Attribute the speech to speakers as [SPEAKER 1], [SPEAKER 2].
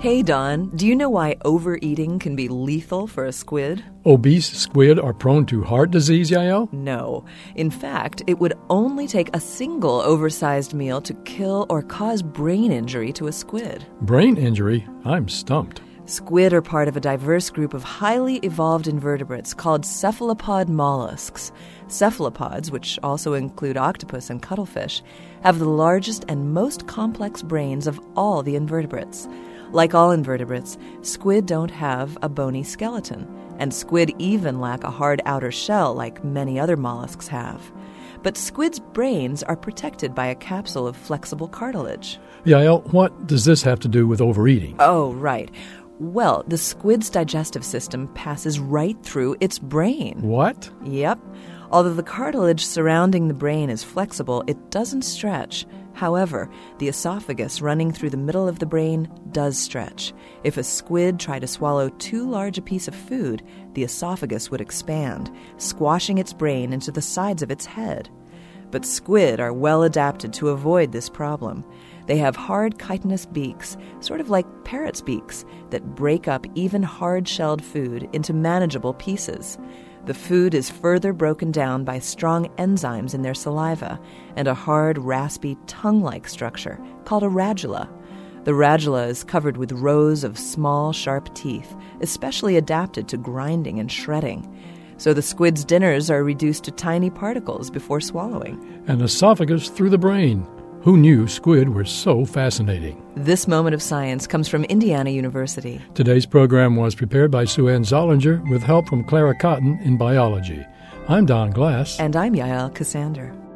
[SPEAKER 1] Hey, Don, do you know why overeating can be lethal for a squid?
[SPEAKER 2] Obese squid are prone to heart disease, Yael?
[SPEAKER 1] No. In fact, it would only take a single oversized meal to kill or cause brain injury to a squid.
[SPEAKER 2] Brain injury? I'm stumped.
[SPEAKER 1] Squid are part of a diverse group of highly evolved invertebrates called cephalopod mollusks. Cephalopods, which also include octopus and cuttlefish, have the largest and most complex brains of all the invertebrates. Like all invertebrates, squid don't have a bony skeleton, and squid even lack a hard outer shell like many other mollusks have. But squid's brains are protected by a capsule of flexible cartilage.
[SPEAKER 2] Yael, what does this have to do with overeating?
[SPEAKER 1] Oh, right. Well, the squid's digestive system passes right through its brain.
[SPEAKER 2] What?
[SPEAKER 1] Yep. Although the cartilage surrounding the brain is flexible, it doesn't stretch. However, the esophagus running through the middle of the brain does stretch. If a squid tried to swallow too large a piece of food, the esophagus would expand, squashing its brain into the sides of its head. But squid are well adapted to avoid this problem. They have hard chitinous beaks, sort of like parrot's beaks, that break up even hard-shelled food into manageable pieces. The food is further broken down by strong enzymes in their saliva and a hard, raspy, tongue-like structure called a radula. The radula is covered with rows of small, sharp teeth, especially adapted to grinding and shredding. So the squid's dinners are reduced to tiny particles before swallowing.
[SPEAKER 2] An esophagus through the brain. Who knew squid were so fascinating?
[SPEAKER 1] This moment of science comes from Indiana University.
[SPEAKER 2] Today's program was prepared by Sue Ann Zollinger with help from Clara Cotton in biology. I'm Don Glass.
[SPEAKER 1] And I'm Yael Cassander.